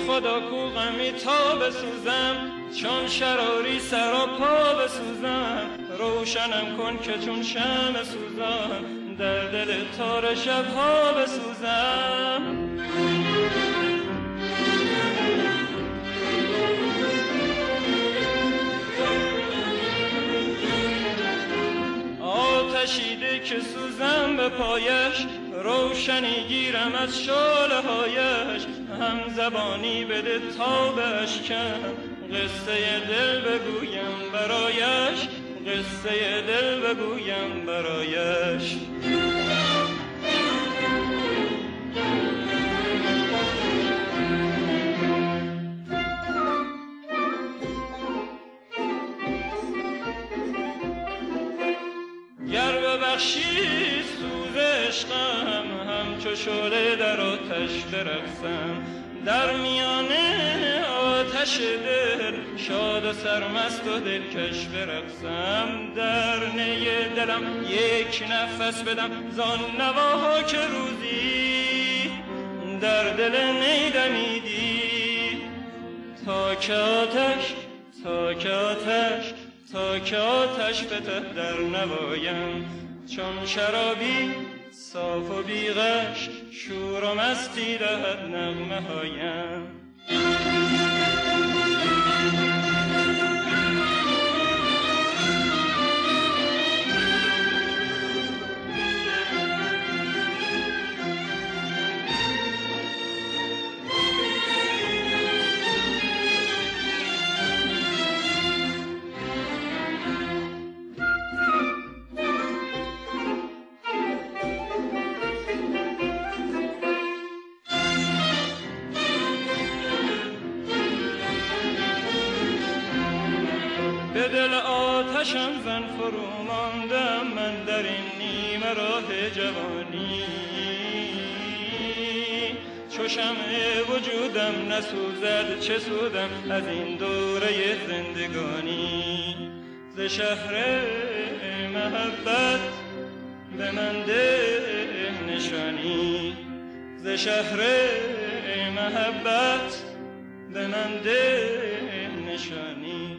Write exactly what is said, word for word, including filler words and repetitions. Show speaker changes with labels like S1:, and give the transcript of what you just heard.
S1: خدا کو غمی تا بسوزم، چون شراری سر و پا بسوزم. روشنم کن که چون شمع سوزم، در دل تار شبها بسوزم. آتشیده که سوزم به پایش، روشنی گیرم از شعله هایش. هم زبانی بده تا بشکن، قصه دل بگویم برایش، قصه دل بگویم برایش. گر ببخشی سوز عشقم، همچو شعله در آتش برقصم. در میان آتش دل شاد و سرمست و دلکش برقصم. در نی دلم یک نفس بدم زان نواها که روزی در دل نی دمیدی. تا که آتش تا که آتش تا که آتش بته در نوایم. چون شرابی صاف و بیغش، شور و مستی دهد نغمه هایم. به دل آتشم زن فرو ماندم من در این نیمه راه جوانی. چو شمع وجودم نسوزد چه سودم از این دوره زندگانی. ز شهر محبت به من ده نشانی، ز شهر محبت به من ده نشانی.